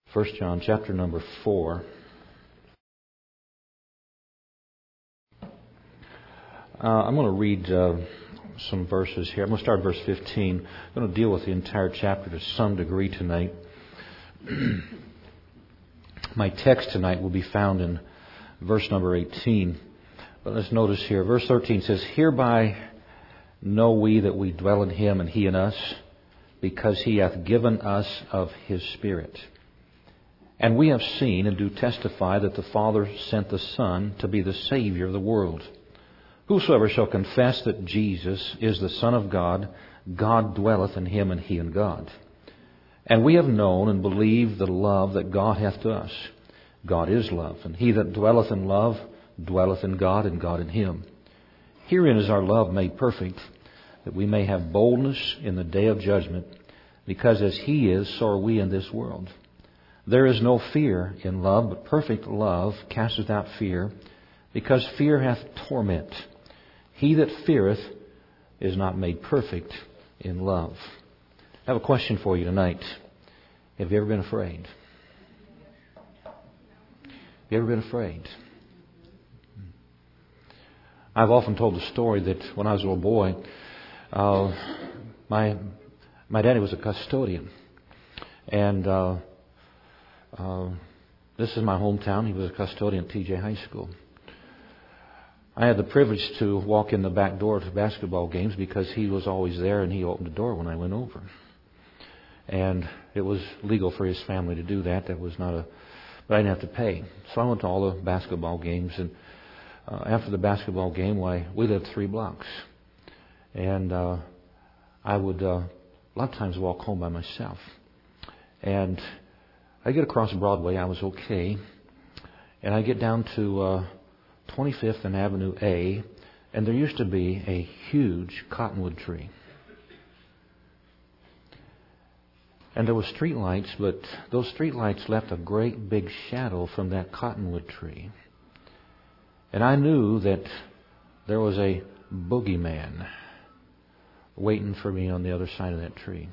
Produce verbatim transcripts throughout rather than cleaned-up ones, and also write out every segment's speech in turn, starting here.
First John chapter number four. Uh, I'm going to read uh, some verses here. I'm going to start at verse fifteen. I'm going to deal with the entire chapter to some degree tonight. My text tonight will be found in verse number eighteen. But let's notice here. Verse thirteen says, "Hereby know we that we dwell in Him and He in us, because He hath given us of His Spirit. And we have seen and do testify that the Father sent the Son to be the Savior of the world. Whosoever shall confess that Jesus is the Son of God, God dwelleth in him and he in God. And we have known and believed the love that God hath to us. God is love, and he that dwelleth in love dwelleth in God, and God in him. Herein is our love made perfect, that we may have boldness in the day of judgment, because as He is, so are we in this world. There is no fear in love, but perfect love casteth out fear, because fear hath torment. He that feareth is not made perfect in love." I have a question for you tonight. Have you ever been afraid? Have you ever been afraid? I've often told the story that when I was a little boy, uh, my my daddy was a custodian, and uh, uh, this is my hometown. He was a custodian at T J High School. I had the privilege to walk in the back door to basketball games because he was always there, and he opened the door when I went over. And it was legal for his family to do that. That was not a, but I didn't have to pay. So I went to all the basketball games, and uh, after the basketball game, why we lived three blocks, and uh, I would uh, a lot of times walk home by myself. And I get across Broadway, I was okay, and I get down to uh, twenty-fifth and Avenue A, and there used to be a huge cottonwood tree. And there were street lights, but those street lights left a great big shadow from that cottonwood tree. And I knew that there was a boogeyman waiting for me on the other side of that tree.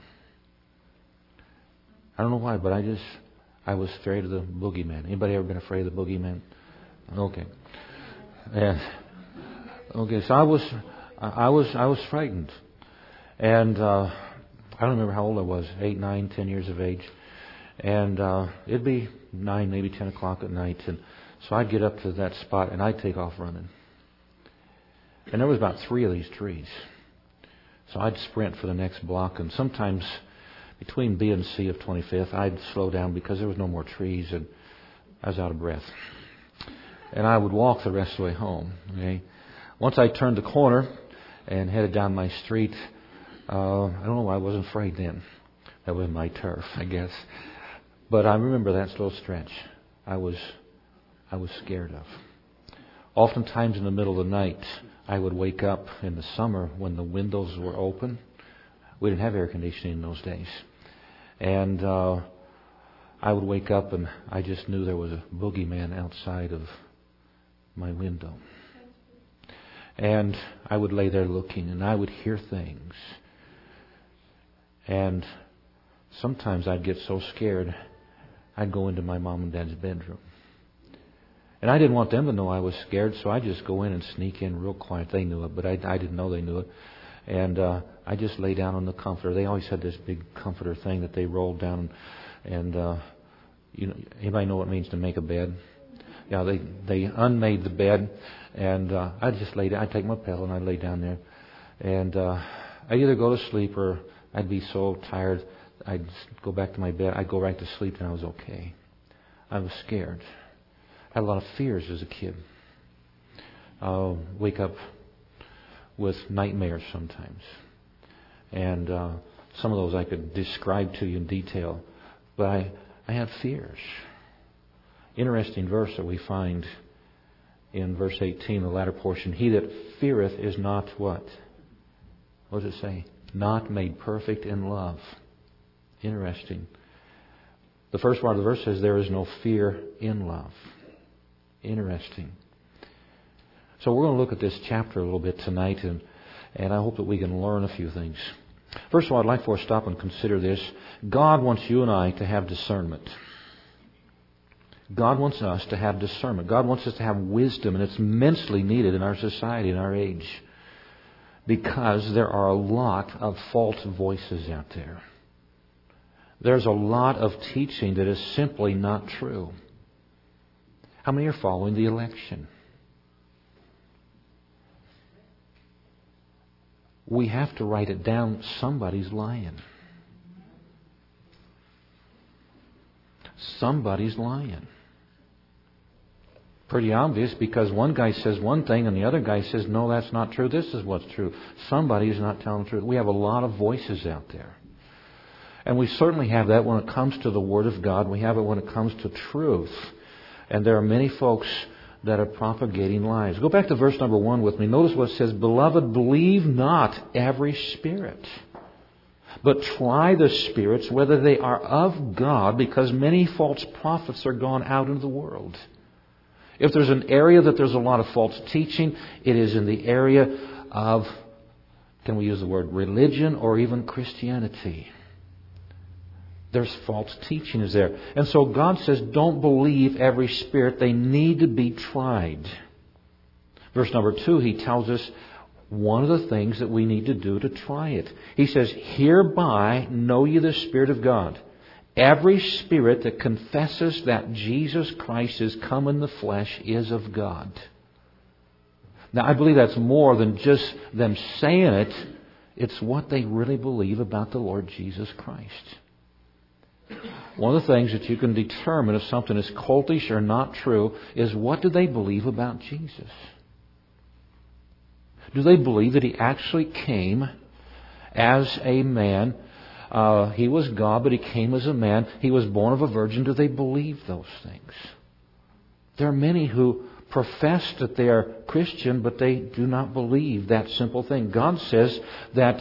I don't know why, but I just, I was afraid of the boogeyman. Anybody ever been afraid of the boogeyman? Okay. And, okay, so I was, I was, I was frightened. And, uh, I don't remember how old I was, eight, nine, ten years of age. And, uh, it'd be nine, maybe ten o'clock at night. And so I'd get up to that spot and I'd take off running. And there was about three of these trees. So I'd sprint for the next block, and sometimes between B and C of twenty-fifth, I'd slow down because there was no more trees and I was out of breath. And I would walk the rest of the way home. Okay. Once I turned the corner and headed down my street, uh, I don't know why I wasn't afraid then. That was my turf, I guess. But I remember that little stretch I was I was scared of. Oftentimes in the middle of the night, I would wake up in the summer when the windows were open. We didn't have air conditioning in those days. And uh, I would wake up and I just knew there was a boogeyman outside of my window. And I would lay there looking, and I would hear things. And sometimes I'd get so scared, I'd go into my mom and dad's bedroom. And I didn't want them to know I was scared, so I'd just go in and sneak in real quiet. They knew it, but I, I didn't know they knew it. And uh, I just lay down on the comforter. They always had this big comforter thing that they rolled down. And uh, you know, anybody know what it means to make a bed? Yeah, they they unmade the bed, and uh, I'd just lay down. I'd take my pillow and I'd lay down there, and uh, I'd either go to sleep or I'd be so tired I'd go back to my bed. I'd go right to sleep, and I was okay. I was scared. I had a lot of fears as a kid. I'll wake up with nightmares sometimes. And uh, some of those I could describe to you in detail. But I, I had fears. Interesting verse that we find in verse eighteen, the latter portion. He that feareth is not what? What does it say? Not made perfect in love. Interesting. The first part of the verse says there is no fear in love. Interesting. So we're going to look at this chapter a little bit tonight, and, and I hope that we can learn a few things. First of all, I'd like for us to stop and consider this. God wants you and I to have discernment. God wants us to have discernment. God wants us to have wisdom, and it's immensely needed in our society, in our age, because there are a lot of false voices out there. There's a lot of teaching that is simply not true. How many are following the election? We have to write it down. Somebody's lying. Somebody's lying. Pretty obvious, because one guy says one thing and the other guy says, no, that's not true. This is what's true. Somebody is not telling the truth. We have a lot of voices out there. And we certainly have that when it comes to the Word of God. We have it when it comes to truth. And there are many folks that are propagating lies. Go back to verse number one with me. Notice what it says, Beloved, believe not every spirit, but try the spirits whether they are of God, because many false prophets are gone out into the world. If there's an area that there's a lot of false teaching, it is in the area of, can we use the word religion or even Christianity? There's false teaching is there. And so God says, don't believe every spirit. They need to be tried. Verse number two, He tells us one of the things that we need to do to try it. He says, Hereby know ye the Spirit of God. Every spirit that confesses that Jesus Christ is come in the flesh is of God. Now, I believe that's more than just them saying it. It's what they really believe about the Lord Jesus Christ. One of the things that you can determine if something is cultish or not true is, what do they believe about Jesus? Do they believe that He actually came as a man? Uh, he was God, but He came as a man. He was born of a virgin. Do they believe those things? There are many who profess that they are Christian, but they do not believe that simple thing. God says that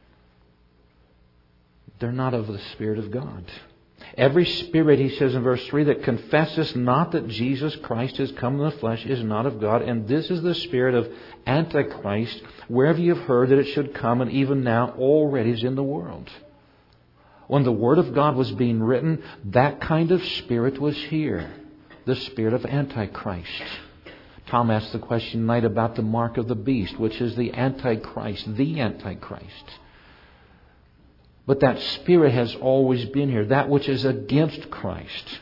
they're not of the Spirit of God. Every spirit, He says in verse three, that confesses not that Jesus Christ is come in the flesh is not of God. And this is the spirit of Antichrist, wherever you have heard that it should come, and even now already is in the world. When the Word of God was being written, that kind of spirit was here. The spirit of Antichrist. Tom asked the question tonight about the mark of the beast, which is the Antichrist, the Antichrist. But that spirit has always been here, that which is against Christ.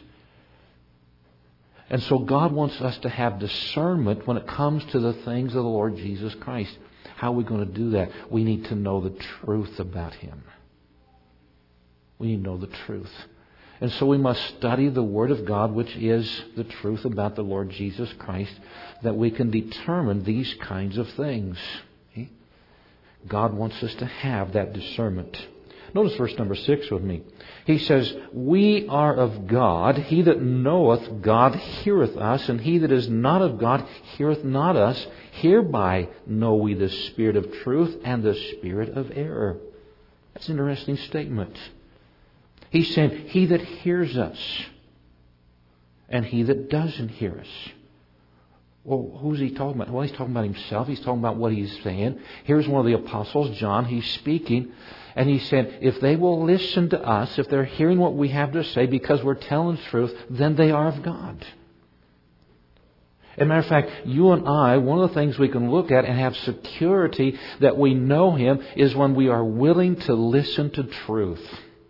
And so God wants us to have discernment when it comes to the things of the Lord Jesus Christ. How are we going to do that? We need to know the truth about Him. We need to know the truth. And so we must study the Word of God, which is the truth about the Lord Jesus Christ, that we can determine these kinds of things. Okay? God wants us to have that discernment. Notice verse number six with me. He says, We are of God. He that knoweth God heareth us, and he that is not of God heareth not us. Hereby know we the spirit of truth and the spirit of error. That's an interesting statement. He's saying, He that hears us and he that doesn't hear us. Well, who's He talking about? Well, He's talking about Himself. He's talking about what He's saying. Here's one of the apostles, John. He's speaking. And he said, if they will listen to us, if they're hearing what we have to say because we're telling the truth, then they are of God. As a matter of fact, you and I, one of the things we can look at and have security that we know Him is when we are willing to listen to truth.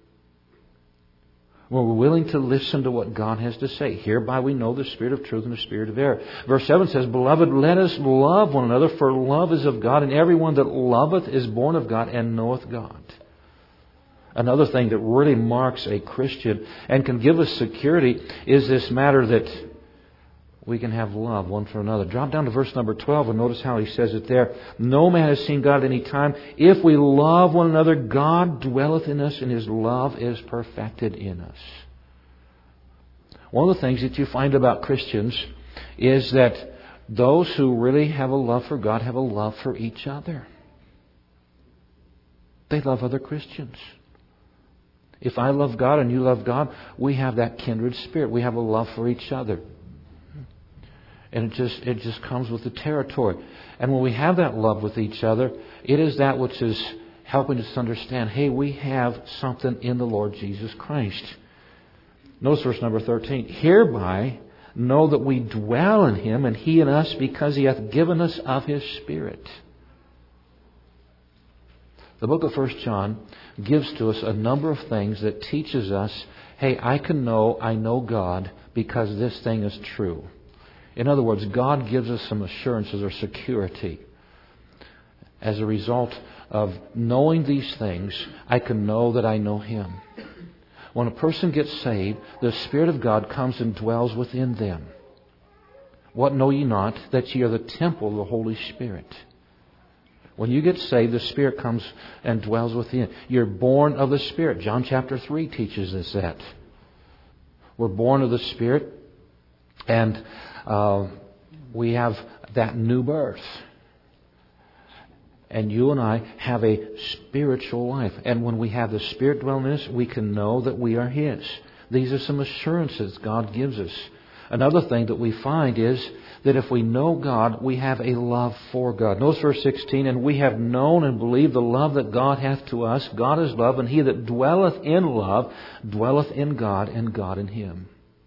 When we're willing to listen to what God has to say. Hereby we know the spirit of truth and the spirit of error. Verse seven says, Beloved, let us love one another, for love is of God, and everyone that loveth is born of God and knoweth God. Another thing that really marks a Christian and can give us security is this matter that we can have love one for another. Drop down to verse number twelve and notice how he says it there. No man has seen God at any time. If we love one another, God dwelleth in us, and His love is perfected in us. One of the things that you find about Christians is that those who really have a love for God have a love for each other. They love other Christians. If I love God and you love God, we have that kindred spirit. We have a love for each other. And it just it just comes with the territory. And when we have that love with each other, it is that which is helping us understand, hey, we have something in the Lord Jesus Christ. Notice verse number thirteen. Hereby know that we dwell in Him, and He in us, because He hath given us of His Spirit. The book of First John gives to us a number of things that teaches us, hey, I can know I know God because this thing is true. In other words, God gives us some assurances or security. As a result of knowing these things, I can know that I know Him. When a person gets saved, the Spirit of God comes and dwells within them. What know ye not? That ye are the temple of the Holy Spirit. When you get saved, the Spirit comes and dwells within. You're born of the Spirit. John chapter three teaches us that. We're born of the Spirit, and uh, we have that new birth. And you and I have a spiritual life. And when we have the Spirit dwelling in us, we can know that we are His. These are some assurances God gives us. Another thing that we find is that if we know God, we have a love for God. Notice verse sixteen, and we have known and believed the love that God hath to us. God is love, and he that dwelleth in love dwelleth in God, and God in him.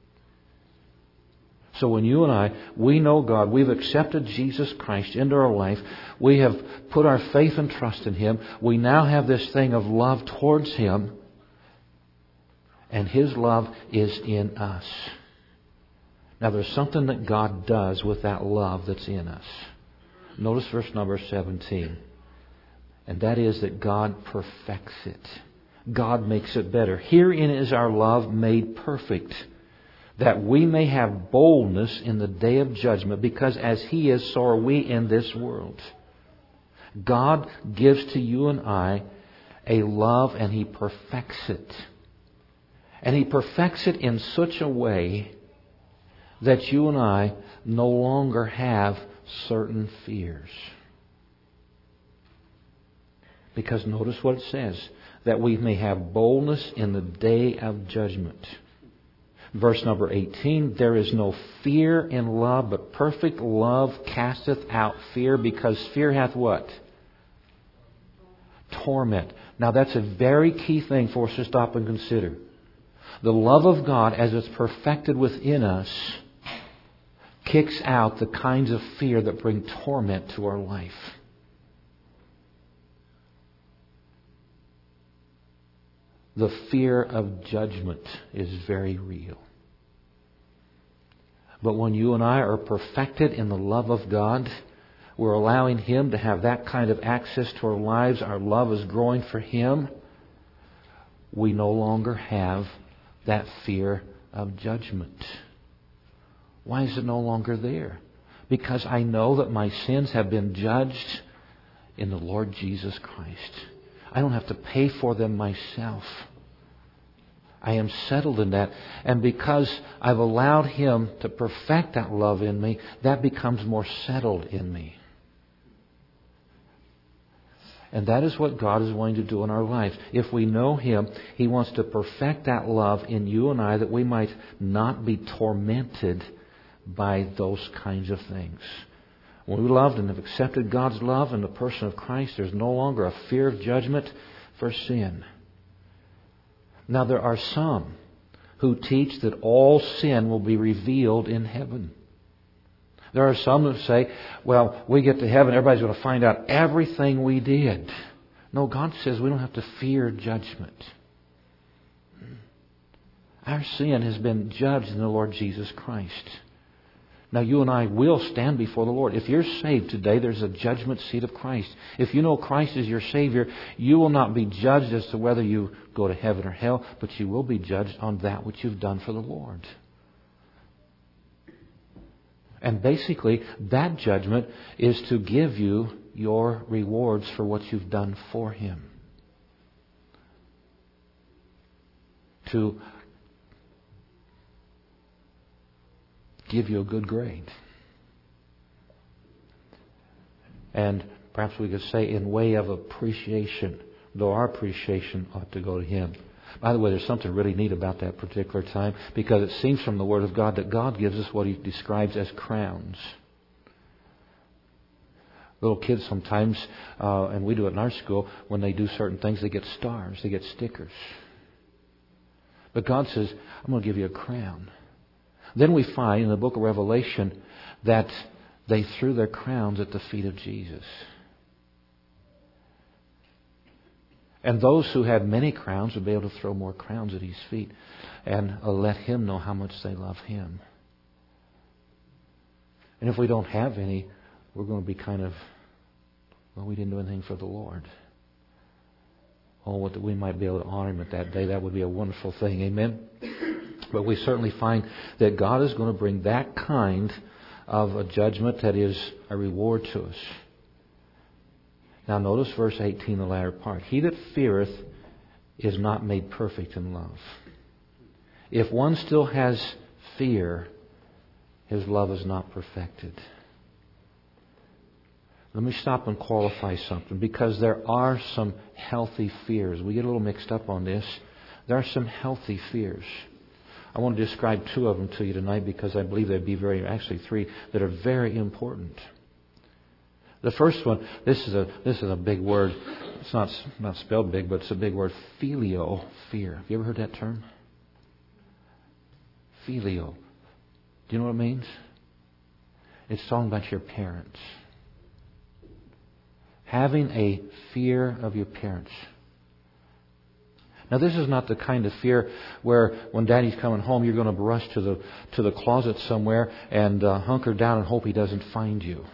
So when you and I, we know God, we've accepted Jesus Christ into our life, we have put our faith and trust in Him, we now have this thing of love towards Him, and His love is in us. Now there's something that God does with that love that's in us. Notice verse number seventeen. And that is that God perfects it. God makes it better. Herein is our love made perfect, that we may have boldness in the day of judgment, because as He is, so are we in this world. God gives to you and I a love, and He perfects it. And He perfects it in such a way that you and I no longer have certain fears. Because notice what it says, that we may have boldness in the day of judgment. Verse number eighteen, there is no fear in love, but perfect love casteth out fear, because fear hath what? Torment. Now that's a very key thing for us to stop and consider. The love of God, as it's perfected within us, kicks out the kinds of fear that bring torment to our life. The fear of judgment is very real. But when you and I are perfected in the love of God, we're allowing Him to have that kind of access to our lives. Our love is growing for Him. We no longer have that fear of judgment. Why is it no longer there? Because I know that my sins have been judged in the Lord Jesus Christ. I don't have to pay for them myself. I am settled in that. And because I've allowed Him to perfect that love in me, that becomes more settled in me. And that is what God is wanting to do in our lives. If we know Him, He wants to perfect that love in you and I, that we might not be tormented by those kinds of things. When we loved and have accepted God's love in the person of Christ, there's no longer a fear of judgment for sin. Now there are some who teach that all sin will be revealed in heaven. There are some who say, well, we get to heaven, everybody's going to find out everything we did. No, God says we don't have to fear judgment. Our sin has been judged in the Lord Jesus Christ. Now you and I will stand before the Lord. If you're saved today, there's a judgment seat of Christ. If you know Christ is your Savior, you will not be judged as to whether you go to heaven or hell, but you will be judged on that which you've done for the Lord. And basically, that judgment is to give you your rewards for what you've done for Him. To give you a good grade. And perhaps we could say in way of appreciation, though our appreciation ought to go to Him. By the way, there's something really neat about that particular time, because it seems from the Word of God that God gives us what He describes as crowns. Little kids sometimes, uh, and we do it in our school, when they do certain things, they get stars, they get stickers. But God says, I'm going to give you a crown. Then we find in the book of Revelation that they threw their crowns at the feet of Jesus. And those who had many crowns would be able to throw more crowns at His feet and uh, let Him know how much they love Him. And if we don't have any, we're going to be kind of, well, we didn't do anything for the Lord. Oh, what we might be able to honor Him at that day. That would be a wonderful thing. Amen? But we certainly find that God is going to bring that kind of a judgment that is a reward to us. Now notice verse eighteen, the latter part. He that feareth is not made perfect in love. If one still has fear, his love is not perfected. Let me stop and qualify something, because there are some healthy fears. We get a little mixed up on this. There are some healthy fears. I want to describe two of them to you tonight because I believe they'd be very, actually three, that are very important. The first one, this is a this is a big word. It's not not spelled big, but it's a big word. Filial fear. Have you ever heard that term? Filial. Do you know what it means? It's talking about your parents. Having a fear of your parents. Now, this is not the kind of fear where when Daddy's coming home, you're going to rush to the to the closet somewhere and uh, hunker down and hope he doesn't find you.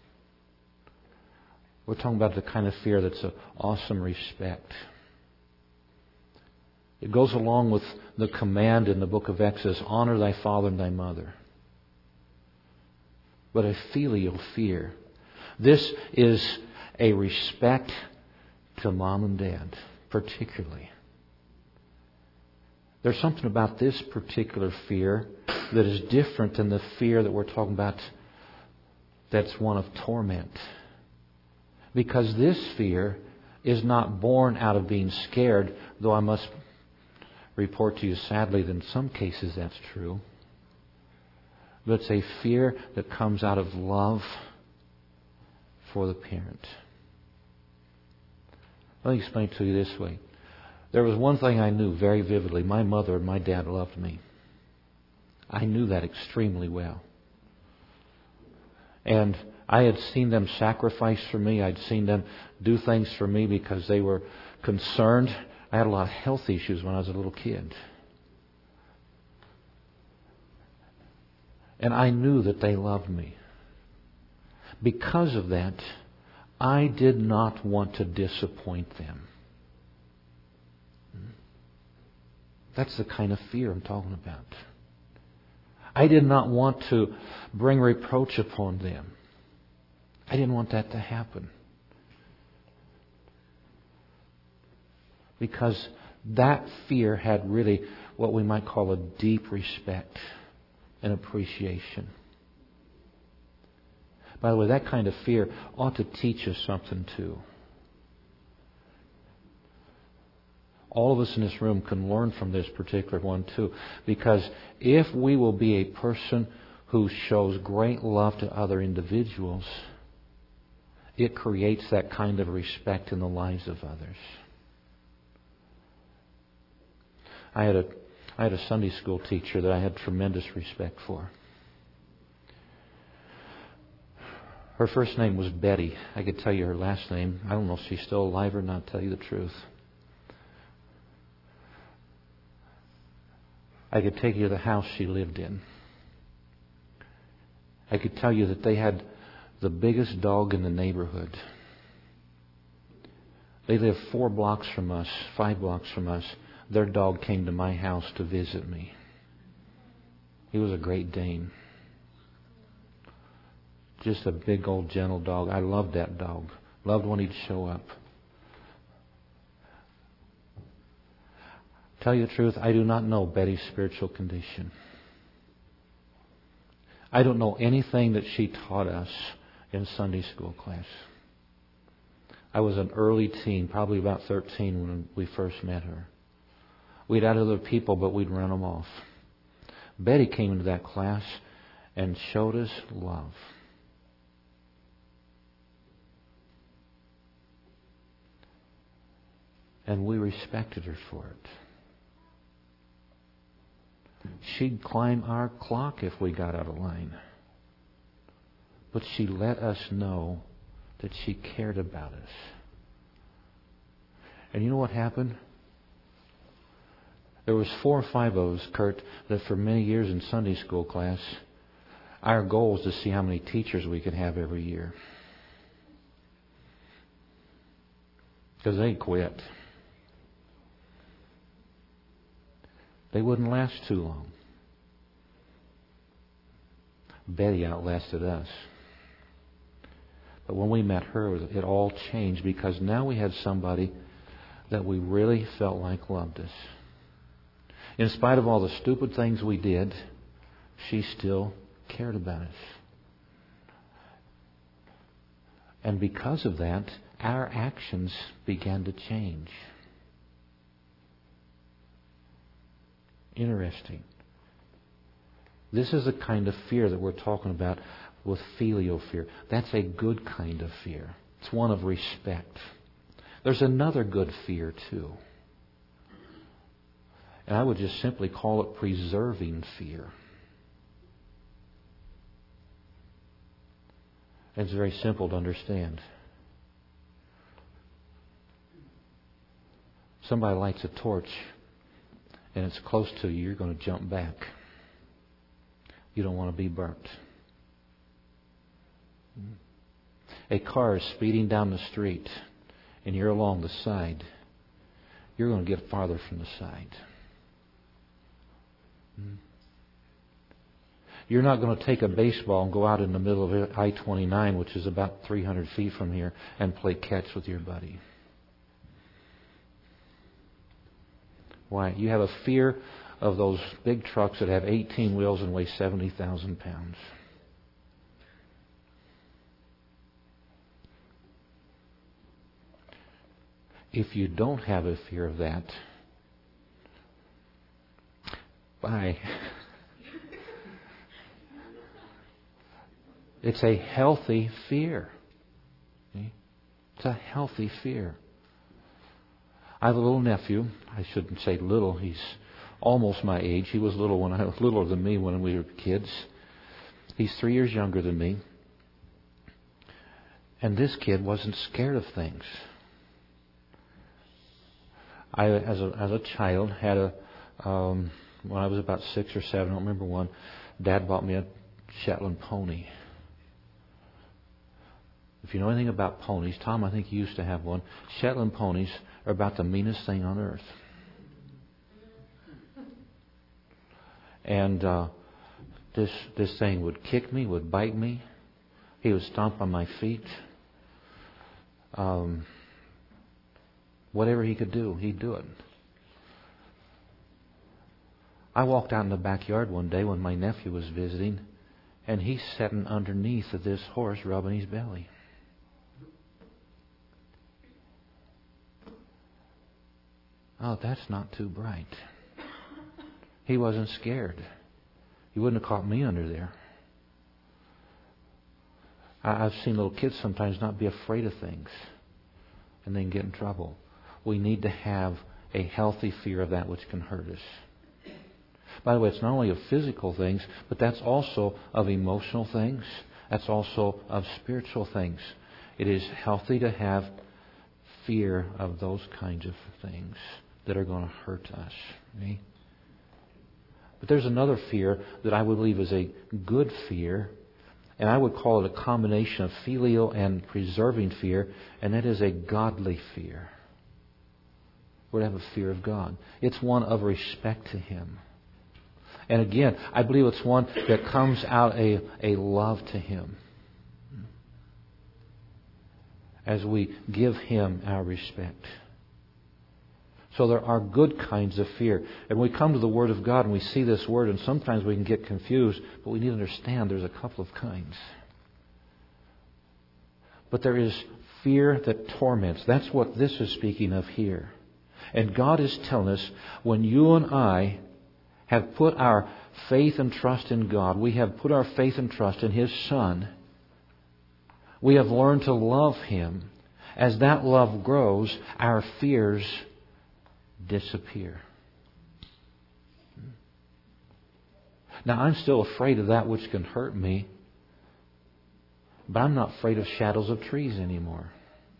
We're talking about the kind of fear that's an awesome respect. It goes along with the command in the book of Exodus, honor thy father and thy mother. But a filial fear. This is a respect to mom and dad, particularly. There's something about this particular fear that is different than the fear that we're talking about that's one of torment. Because this fear is not born out of being scared, though I must report to you sadly that in some cases that's true. But it's a fear that comes out of love for the parent. Let me explain to you this way. There was one thing I knew very vividly. My mother and my dad loved me. I knew that extremely well. And I had seen them sacrifice for me. I'd seen them do things for me because they were concerned. I had a lot of health issues when I was a little kid. And I knew that they loved me. Because of that, I did not want to disappoint them. That's the kind of fear I'm talking about. I did not want to bring reproach upon them. I didn't want that to happen. Because that fear had really what we might call a deep respect and appreciation. By the way, that kind of fear ought to teach us something too. All of us in this room can learn from this particular one too. Because if we will be a person who shows great love to other individuals, it creates that kind of respect in the lives of others. I had a I had a Sunday school teacher that I had tremendous respect for. Her first name was Betty. I could tell you her last name. I don't know if she's still alive or not, to tell you the truth. I could take you to the house she lived in. I could tell you that they had the biggest dog in the neighborhood. They lived four blocks from us, five blocks from us. Their dog came to my house to visit me. He was a Great Dane. Just a big old gentle dog. I loved that dog. Loved when he'd show up. Tell you the truth, I do not know Betty's spiritual condition. I don't know anything that she taught us in Sunday school class. I was an early teen, probably about thirteen when we first met her. We'd had other people, but we'd run them off. Betty came into that class and showed us love. And we respected her for it. She'd climb our clock if we got out of line. But she let us know that she cared about us. And you know what happened? There was four or five of us, Kurt, that for many years in Sunday school class, our goal was to see how many teachers we could have every year. Because they quit. They wouldn't last too long. Betty outlasted us. But when we met her, it all changed because now we had somebody that we really felt like loved us. In spite of all the stupid things we did, she still cared about us. And because of that, our actions began to change. Interesting. This is the kind of fear that we're talking about with filial fear. That's a good kind of fear. It's one of respect. There's another good fear too. And I would just simply call it preserving fear. It's very simple to understand. Somebody lights a torch and it's close to you, you're going to jump back. You don't want to be burnt. A car is speeding down the street and you're along the side. You're going to get farther from the side. You're not going to take a baseball and go out in the middle of I twenty-nine, which is about three hundred feet from here, and play catch with your buddy. Why? You have a fear of those big trucks that have eighteen wheels and weigh seventy thousand pounds. If you don't have a fear of that, bye. It's a healthy fear. It's a healthy fear. I have a little nephew. I shouldn't say little. He's almost my age. He was little when I was littler than me when we were kids. He's three years younger than me. And this kid wasn't scared of things. I, as a as a child, had a um, when I was about six or seven. I don't remember one. Dad bought me a Shetland pony. If you know anything about ponies, Tom, I think you used to have one. Shetland ponies are about the meanest thing on earth. And uh, this this thing would kick me, would bite me. He would stomp on my feet. Um, whatever he could do, he'd do it. I walked out in the backyard one day when my nephew was visiting, and he's sitting underneath of this horse rubbing his belly. Oh, that's not too bright. He wasn't scared. He wouldn't have caught me under there. I've seen little kids sometimes not be afraid of things and then get in trouble. We need to have a healthy fear of that which can hurt us. By the way, it's not only of physical things, but that's also of emotional things. That's also of spiritual things. It is healthy to have fear of those kinds of things that are going to hurt us. Right? But there's another fear that I would believe is a good fear, and I would call it a combination of filial and preserving fear, and that is a godly fear. We're to have a fear of God. It's one of respect to Him. And again, I believe it's one that comes out a, a love to Him. As we give Him our respect. So there are good kinds of fear. And we come to the Word of God and we see this word, and sometimes we can get confused, but we need to understand there's a couple of kinds. But there is fear that torments. That's what this is speaking of here. And God is telling us, when you and I have put our faith and trust in God, we have put our faith and trust in His Son, we have learned to love Him. As that love grows, our fears disappear. Now, I'm still afraid of that which can hurt me, but I'm not afraid of shadows of trees anymore.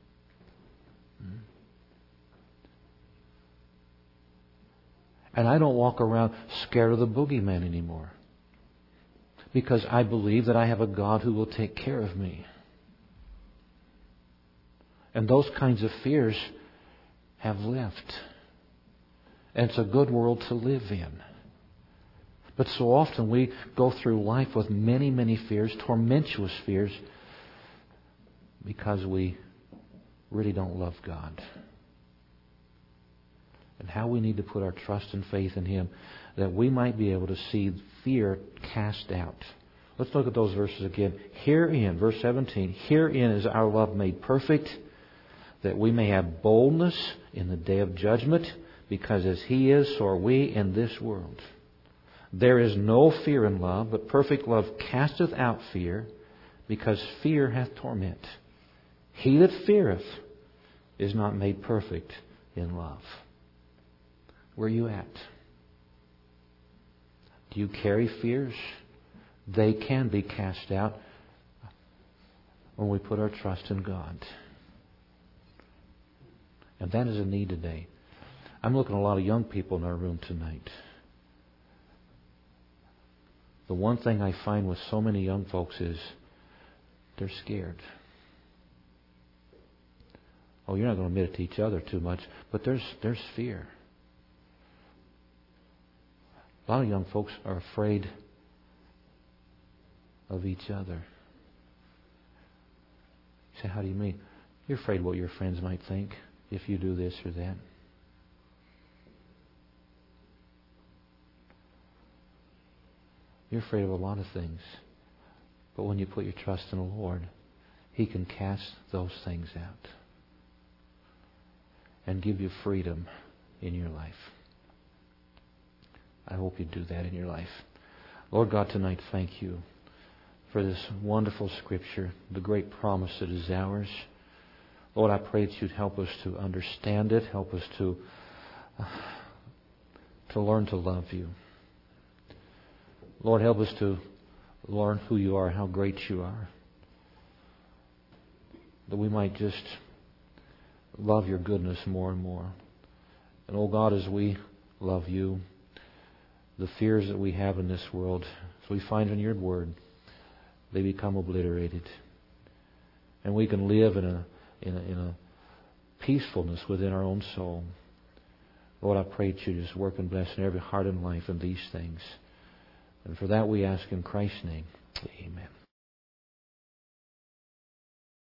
And I don't walk around scared of the boogeyman anymore, because I believe that I have a God who will take care of me. And those kinds of fears have left. And it's a good world to live in. But so often we go through life with many, many fears, tormentuous fears, because we really don't love God. And how we need to put our trust and faith in Him, that we might be able to see fear cast out. Let's look at those verses again. Herein, verse seventeen, herein is our love made perfect, that we may have boldness in the day of judgment, because as He is, so are we in this world. There is no fear in love, but perfect love casteth out fear, because fear hath torment. He that feareth is not made perfect in love. Where are you at? Do you carry fears? They can be cast out when we put our trust in God. And that is a need today. I'm looking at a lot of young people in our room tonight. The one thing I find with so many young folks is they're scared. Oh, you're not going to admit it to each other too much, but there's there's fear. A lot of young folks are afraid of each other. You say, how do you mean? You're afraid what your friends might think if you do this or that. You're afraid of a lot of things. But when you put your trust in the Lord, He can cast those things out and give you freedom in your life. I hope you do that in your life. Lord God, tonight, thank You for this wonderful Scripture, the great promise that is ours. Lord, I pray that You'd help us to understand it, help us to, uh, to learn to love You. Lord, help us to learn who You are, how great You are, that we might just love Your goodness more and more. And, oh God, as we love You, the fears that we have in this world, as we find in Your Word, they become obliterated. And we can live in a, in a, in a peacefulness within our own soul. Lord, I pray that You just work and bless in every heart and life in these things. And for that we ask in Christ's name. Amen.